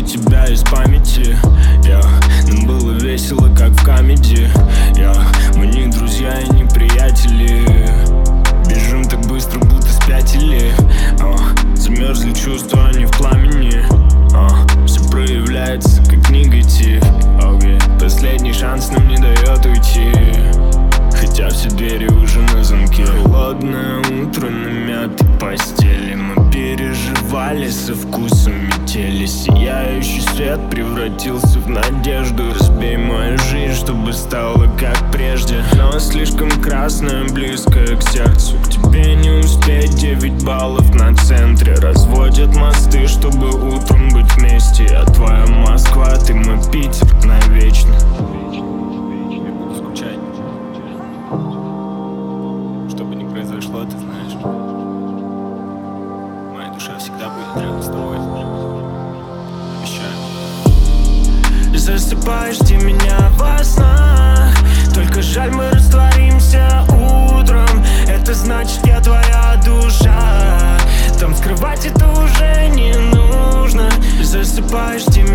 тебя из памяти. Нам было весело, как в комедии. Мы не друзья и не приятели. Бежим так быстро, будто спятили. Замерзли чувства, они в пламени. Все проявляется, как негатив. Последний шанс нам не дает уйти, хотя все двери уже на замке. Холодное утро на мятой постели. Мы переживали со вкусом метели. Сияющий свет превратился в надежду. Разбей мою жизнь, чтобы стало как прежде. Но слишком красная, близкая к сердцу. К тебе не успеть, 9 баллов на центре. Разводят мосты, чтобы утром быть вместе. Я твоя Москва, ты мой Питер навечно. Скучать. Что бы ни произошло, ты знаешь, моя душа всегда будет рядом с тобой. Обещаю. Засыпаешь ты меня во снах. Только жаль, мы растворимся утром. Это значит, я твоя душа. Там скрывать это уже не нужно. Засыпаешь ты